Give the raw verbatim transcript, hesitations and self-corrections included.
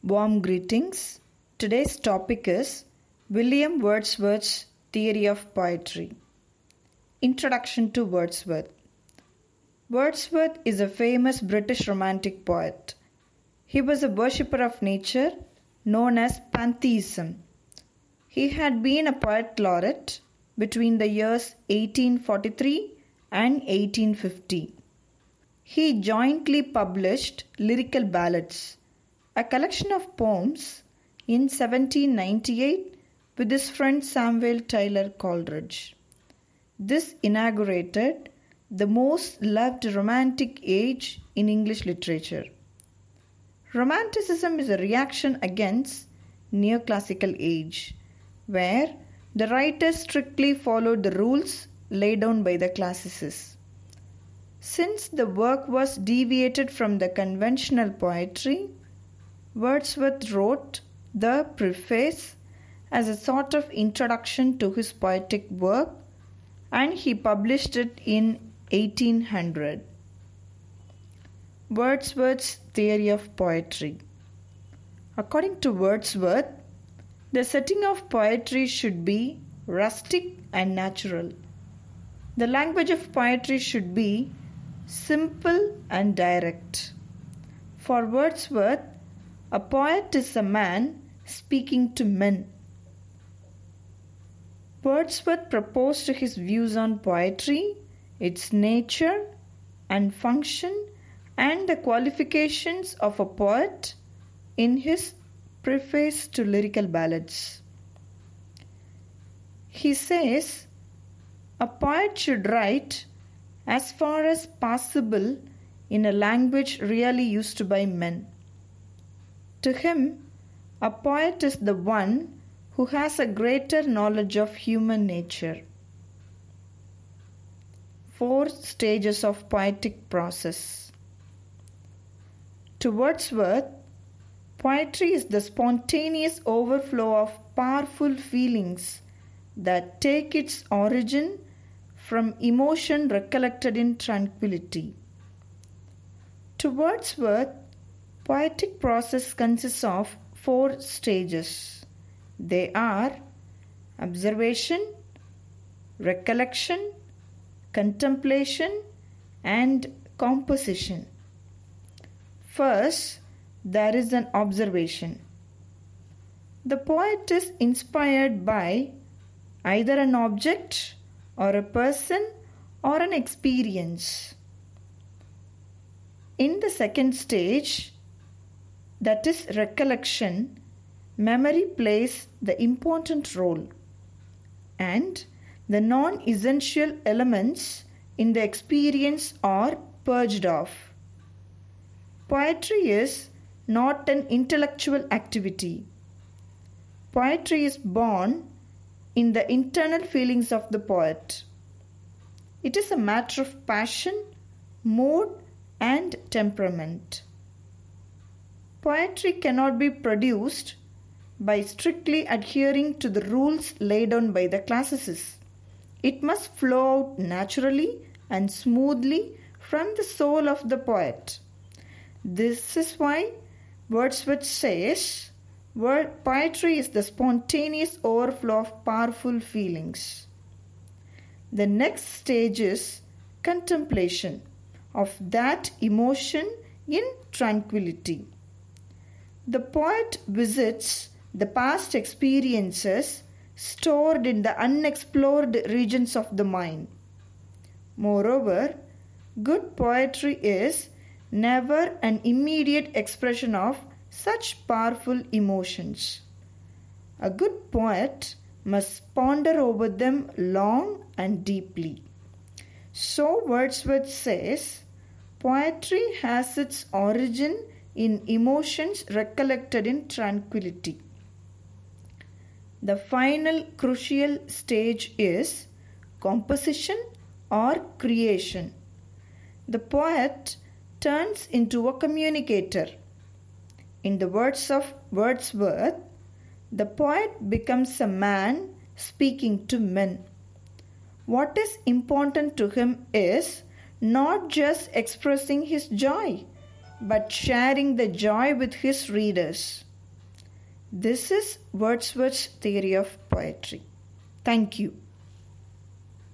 Warm greetings. Today's topic is William Wordsworth's Theory of Poetry. Introduction to Wordsworth. Wordsworth is a famous British Romantic poet. He was a worshipper of nature known as pantheism. He had been a poet laureate between the years eighteen forty-three and eighteen fifty. He jointly published Lyrical Ballads, a collection of poems, in seventeen ninety-eight with his friend Samuel Taylor Coleridge. This inaugurated the most loved Romantic age in English literature. Romanticism is a reaction against Neoclassical age, where the writers strictly followed the rules laid down by the classicists. Since the work was deviated from the conventional poetry, Wordsworth wrote the preface as a sort of introduction to his poetic work, and he published it in eighteen hundred. Wordsworth's Theory of Poetry. According to Wordsworth, the setting of poetry should be rustic and natural. The language of poetry should be simple and direct. For Wordsworth, a poet is a man speaking to men. Wordsworth proposed his views on poetry, its nature and function, and the qualifications of a poet in his preface to Lyrical Ballads. He says, a poet should write as far as possible in a language really used by men. To him, a poet is the one who has a greater knowledge of human nature. Four stages of poetic process. To Wordsworth, poetry is the spontaneous overflow of powerful feelings that take its origin from emotion recollected in tranquility. To Wordsworth, poetic process consists of four stages. They are observation, recollection, contemplation, and composition. First, there is an observation. The poet is inspired by either an object or a person or an experience. In the second stage, that is recollection, memory plays the important role, and the non-essential elements in the experience are purged off. Poetry is not an intellectual activity. Poetry is born in the internal feelings of the poet. It is a matter of passion, mood, and temperament. Poetry cannot be produced by strictly adhering to the rules laid down by the classicists. It must flow out naturally and smoothly from the soul of the poet. This is why Wordsworth says, poetry is the spontaneous overflow of powerful feelings. The next stage is contemplation of that emotion in tranquility. The poet visits the past experiences stored in the unexplored regions of the mind. Moreover, good poetry is never an immediate expression of such powerful emotions. A good poet must ponder over them long and deeply. So Wordsworth says, poetry has its origin in emotions recollected in tranquility. The final crucial stage is composition or creation. The poet turns into a communicator. In the words of Wordsworth, the poet becomes a man speaking to men. What is important to him is not just expressing his joy, but sharing the joy with his readers. This is Wordsworth's theory of poetry. Thank you.